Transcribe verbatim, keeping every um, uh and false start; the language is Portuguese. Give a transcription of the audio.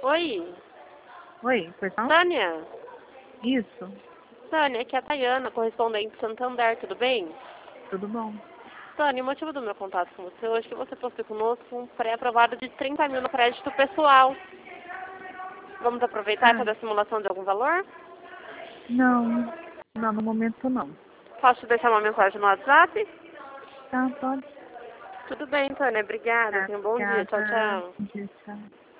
Oi, Oi, perdão? Tânia? Isso, Tânia, aqui é a Tayana, correspondente Santander, tudo bem? tudo bom. Tânia, o motivo do meu contato com você hoje é que você possui conosco um pré-aprovado de trinta mil no crédito pessoal. Vamos aproveitar e Ah, fazer a simulação de algum valor? não, não, no momento não. Posso te deixar uma mensagem no WhatsApp? Tá, pode. Tudo bem, Tânia, obrigada. Tá, Tenha um bom dia. Tchau, obrigada. tchau. Bom dia, tchau.